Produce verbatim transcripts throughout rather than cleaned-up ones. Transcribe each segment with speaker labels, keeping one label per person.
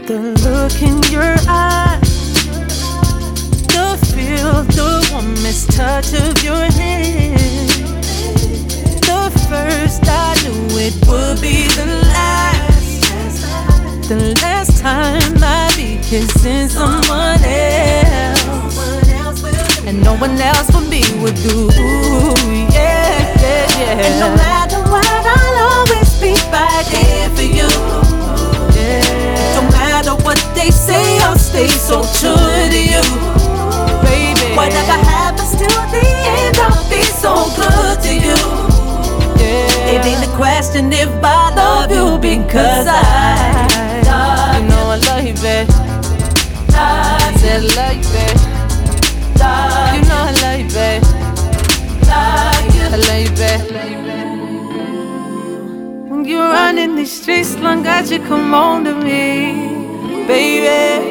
Speaker 1: The look in your eyes, the feel, the warmest touch of your hand. The first I knew it would be the last. The last time I'd be kissing someone else, and no one else for me would do. Yeah, yeah, yeah.
Speaker 2: And no matter what, I'll always be right there for you.
Speaker 1: Yeah.
Speaker 2: No matter what they say, I'll stay so true to you,
Speaker 1: baby.
Speaker 2: Whatever happens till the end, I'll be so good to you.
Speaker 1: Yeah.
Speaker 2: It ain't a question if I love you, because I love
Speaker 1: you. know I love you, babe. I said I love you, babe. You know I love you, babe. I love you, babe. When you run in these streets, long as you come home to me, baby,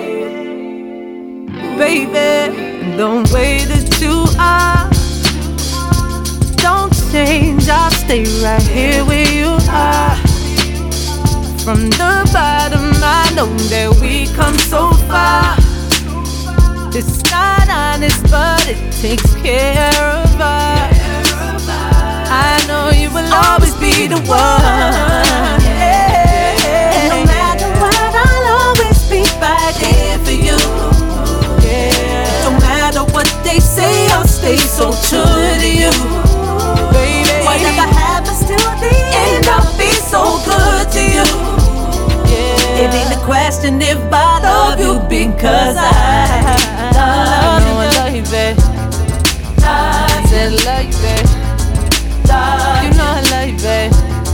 Speaker 1: baby. Don't wait until I don't change. I'll stay right here where you are. From the bottom, I know that we come so far. It's not honest, but it takes care of us. I know you will always be the one.
Speaker 2: Yeah. And no matter what, I'll always be right there for you.
Speaker 1: Yeah.
Speaker 2: No matter what they say, I'll stay so true to you,
Speaker 1: baby.
Speaker 2: Whatever happens till the end, I'll be so good to you.
Speaker 1: Yeah.
Speaker 2: It ain't a question if I love you, because I love you.
Speaker 1: I know I love you, babe. I said I love you, babe. You know I love you, babe.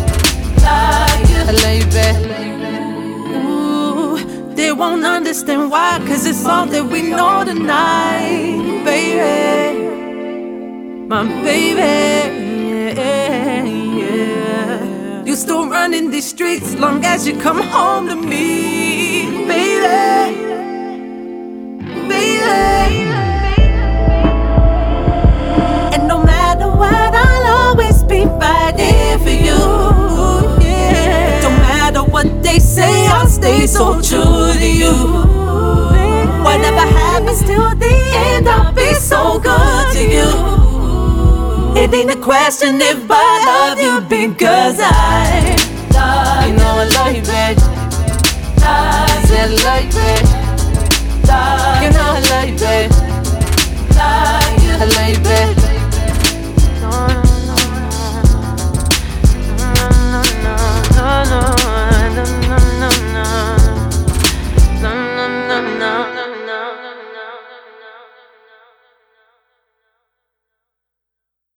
Speaker 1: I love you, babe. Ooh, they won't understand why, cause it's all that we know tonight, baby. My baby, yeah, yeah. You still running these streets long as you come home to me, baby, baby.
Speaker 2: And no matter what, I'll always be right there for you.
Speaker 1: Yeah.
Speaker 2: No matter what they say, I'll stay so true to you. Whatever happens till the end, I'll be so good to you. It ain't a question if I love you, because I love you.
Speaker 1: You know I love you, babe. I said I love you, babe.